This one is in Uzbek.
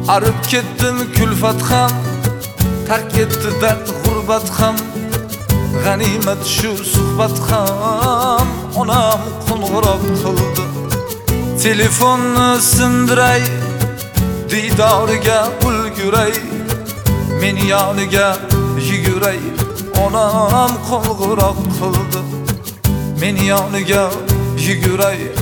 arib ketdim kulfat ham, tark etdi dard g'urbat ham, g'animat shu suhbat ham. Onam qo'ng'iroq qildi, telefonni sindiray, diydoriga ulguray, men yoniga yuguray. Onam qo'ng'iroq qildi, men yoniga yuguray.